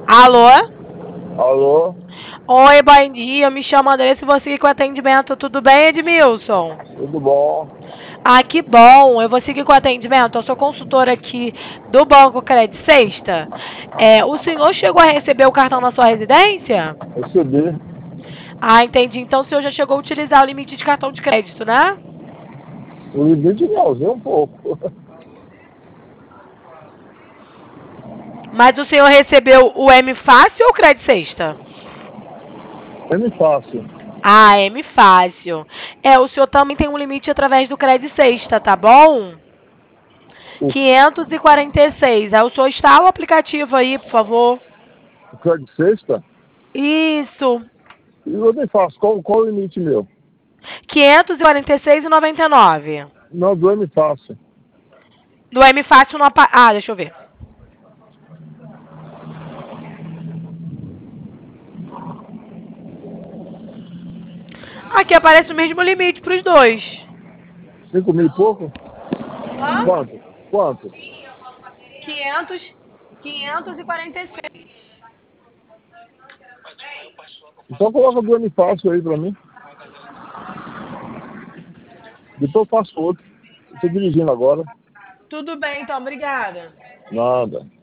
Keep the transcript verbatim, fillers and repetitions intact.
Alô? Alô? Oi, bom dia. Eu me chamo Andressa e vou seguir com o atendimento. Tudo bem, Edmilson? Tudo bom? Ah, que bom. Eu vou seguir com o atendimento. Eu sou consultora aqui do Banco Credit Sexta. É, o senhor chegou a receber o cartão na sua residência? Recebi. Ah, entendi. Então o senhor já chegou a utilizar o limite de cartão de crédito, né? O limite me ausei um pouco. Mas o senhor recebeu o M Fácil ou o Credit Sexta? É muito fácil. Ah, M Fácil. É, o senhor também tem um limite através do Credit Sexta, tá bom? O, quinhentos e quarenta e seis. Aí o senhor instala o aplicativo aí, por favor. o crédito sexta? Isso. E eu nem faço. Qual, qual o limite meu? quinhentos e quarenta e seis e noventa e nove. Não, do M fácil. Do M Fácil não apa... Ah, deixa eu ver. Aqui aparece o mesmo limite para os dois. Cinco mil e pouco? Hã? Quanto? Quanto? quinhentos, quinhentos e quarenta e seis. Então coloca do M fácil aí pra mim. Depois eu faço outro. Estou dirigindo agora. Tudo bem, então. Obrigada. Nada.